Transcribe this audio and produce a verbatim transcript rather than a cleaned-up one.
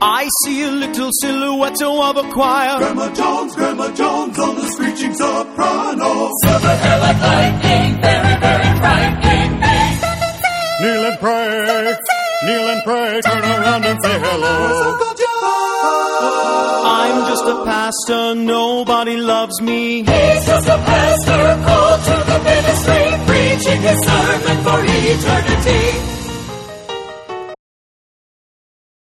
I see a little silhouette of a choir. Grandma Jones, Grandma Jones on the screeching soprano. Silver hair like lightning, very, very frightening me. Kneel and pray, kneel and pray, turn around and say hello. Uncle John. I'm just a pastor, nobody loves me. He's just a pastor called to the ministry, preaching his sermon for eternity.